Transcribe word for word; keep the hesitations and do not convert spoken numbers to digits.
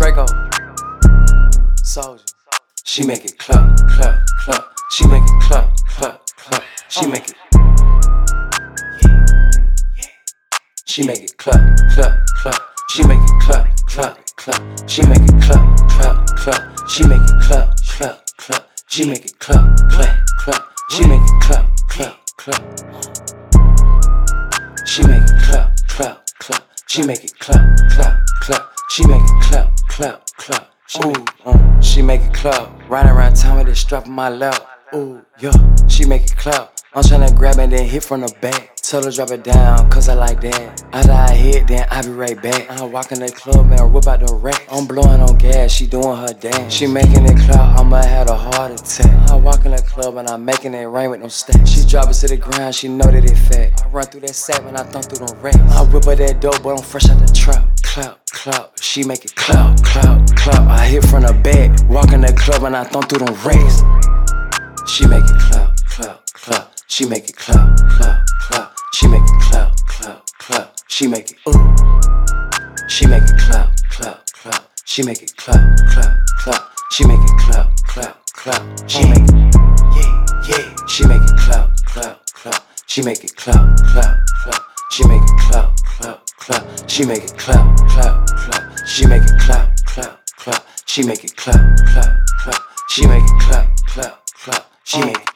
Draco, Soldier. She make it clap, clap, clap. She make it clap, clap, clap. She make it. She make it clap, clap, clap. She make it clap, clap, clap. She make it clap, clap, clap. She make it clap, clap, clap. She make it clap, clap, clap. She make it clap, clap, clap. She make it clap, clap, clap. She make it clap, clap, clap. She make it clap, clap, clap. Ooh, uh, she make it clap. Riding around town with it strap on my lap. Ooh, yeah, she make it clap. I'm tryna grab it, then hit from the back. Tell her drop it down, cause I like that. After I hit, then I be right back. I walk in the club and whip out the rack. I'm blowing on gas, she doing her dance. She making it clap, I'ma have a heart attack. I walk in the club and I'm making it rain with no stacks. She drop it to the ground, she know that it fat. I run through that sack when I thump through them racks. I whip her that dope, but I'm fresh out the trap. Clap, clap, she make it clap, clap, clap. I hit from the back, walk in the club and I thump through them racks. She make it clap, clap, clap. She make it clap, clap, clap. She make it clap, clap, clap. She make it ooh. She make it clap, clap, clap. She make it clap, clap, clap. She make it clap, clap, clap. She make it yeah, yeah. She make it clap, clap, clap. She make it clap, clap, clap. She make it clap, clap, clap. She make it clap, clap, clap. She make it clap, clap, clap. She make it clap, clap, clap. She make it clap, clap, clap. She make it